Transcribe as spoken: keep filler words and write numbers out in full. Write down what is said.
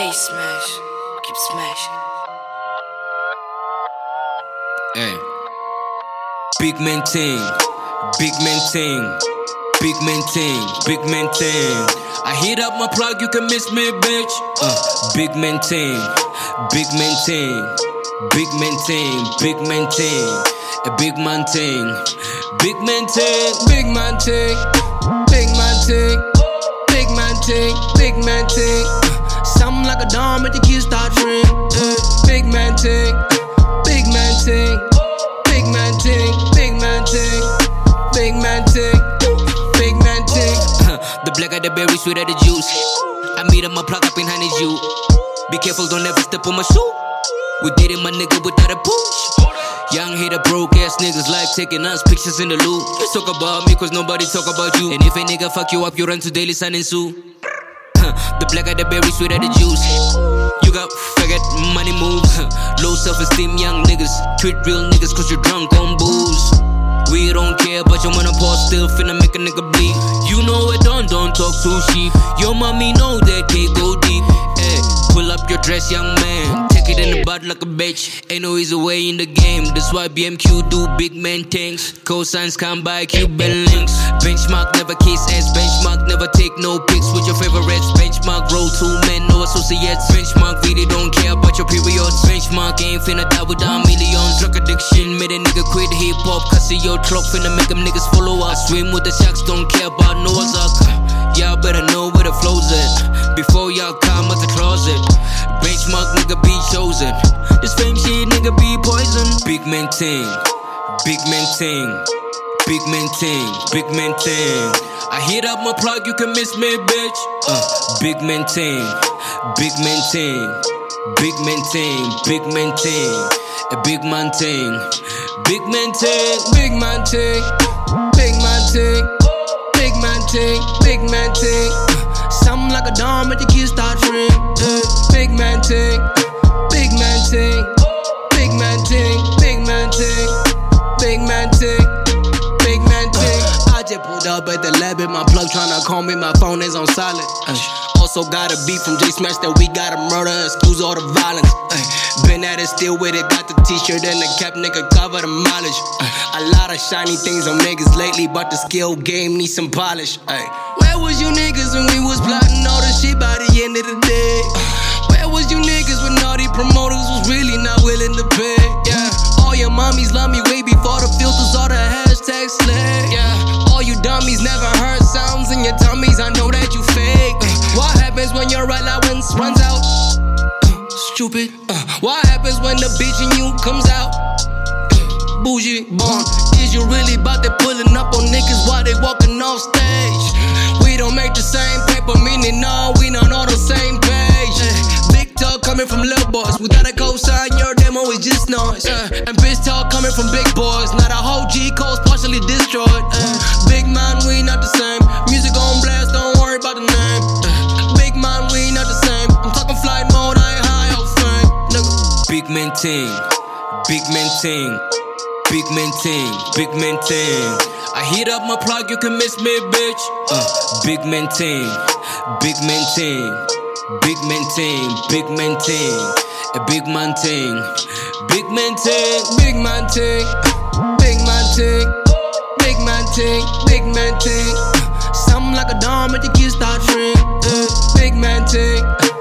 J Smash, keep smashing. Hey, big man ting, big man ting, big man ting, big man ting. I hit up my plug, you can miss me, bitch. Uh, big man ting, big man ting, big man ting, big man ting, a big man ting, big man ting, big man ting, big man ting, big man ting, big man ting. Something like a dome at the kids start ring. Uh, big man ting, big man ting, big man ting, big man ting, big man ting, big man ting. The black of the berry, sweet of the juice. I meet him, I plug up behind his you. Be careful, don't ever step on my shoe. We did it, my nigga, without a push. Young hater, broke ass niggas like taking us pictures in the loop. You talk about me, cause nobody talk about you. And if a nigga fuck you up, you run to Daily Sun and sue. The black of the berry, sweet of the juice. You got faggot, money moves. Low self-esteem, young niggas. Treat real niggas cause you're drunk on booze. We don't care, but your menopause still finna make a nigga bleed. You know it, don't, don't talk too cheap. Your mommy know that can't go deep. Hey, pull up your dress, young man. Take it in the butt like a bitch. Ain't no easy way in the game. That's why B M Q do big man things. Cosigns come by Cuban links. Benchmark never kiss ass. Benchmark never take no pics with your favorites. Benchmark roll two men, no associates. Benchmark really don't care about your periods. Benchmark ain't finna die without millions. Drug addiction made a nigga quit hip hop. Cause your truck finna make them niggas follow us. Swim with the sharks, don't care about Noah's Ark. Y'all better know where the flow's at before y'all come out the closet. Benchmark nigga be chosen. This fame shit nigga be poison. Big man ting, big man ting, big man ting, big man ting. I hit up my plug, you can miss me, bitch. Uh, big man ting, big man ting, big man ting, big man ting, a big man ting, big man ting, big man ting, big man ting, big man ting, big man ting. Something like a dome at the kids start ring. Uh, big man ting, big man ting, big man ting, big man ting, big man ting, big man ting. I just pulled up at the lab in my plug tryna call me, my phone is on silent. Uh, also got a beat from J Smash that we gotta murder, excuse all the violence. Uh, been at it, still with it, got the t-shirt and the cap, nigga, cover the mileage. Uh, a lot of shiny things on niggas lately, but the skill game needs some polish. Uh, where was you niggas when we was plotting all this shit by the end of the day? Uh, where was you niggas when all these promoters was really not willing to pay? Yeah, all your mommies love me way before the filters, all the hashtags slay. Yeah, all you dummies never heard sounds in your tummies, I know that you fake. Uh, what happens when your allowance runs out? Uh, stupid. Uh, what happens when the bitch in you comes out? Uh, bougie, born. Is you really about to pulling up on niggas while they walking off stage? We don't make the same paper, meaning no, we not on the same page. Uh, big talk coming from little boys, we gotta co-sign your demo, it's just noise. Uh, and bitch talk coming from big boys, not a whole G code's partially destroyed. Uh, big man, we not the same. Music on blast, don't worry about the name. Uh, big man, we not the same. I'm talking flight mode, I ain't high off fame, nigga. Big man ting, big man ting, big man ting, big man ting. I hit up my plug, you can miss me, bitch. Uh, big man ting, big man ting, big man ting, big man ting, a big man ting, big man ting, big man ting, big man ting, big man ting, big man ting. Something like a dome at the kids start ring. Uh, big man ting.